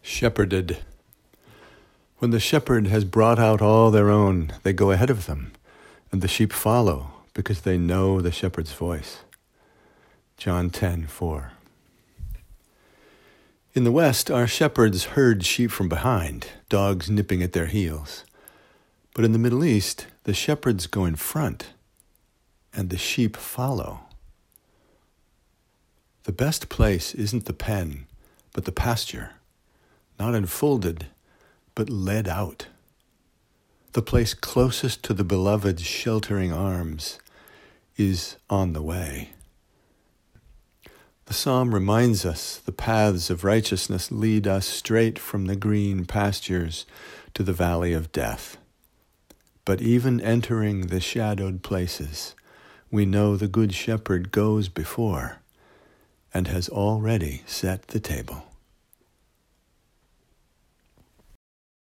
Shepherded. When the shepherd has brought out all their own, they go ahead of them, and the sheep follow because they know the shepherd's voice. John 10:4. In the West, our shepherds herd sheep from behind, dogs nipping at their heels. But in the Middle East, the shepherds go in front, and the sheep follow. The best place isn't the pen, but the pasture. Not enfolded, but led out. The place closest to the beloved's sheltering arms is on the way. The psalm reminds us the paths of righteousness lead us straight from the green pastures to the valley of death. But even entering the shadowed places, we know the Good Shepherd goes before and has already set the table.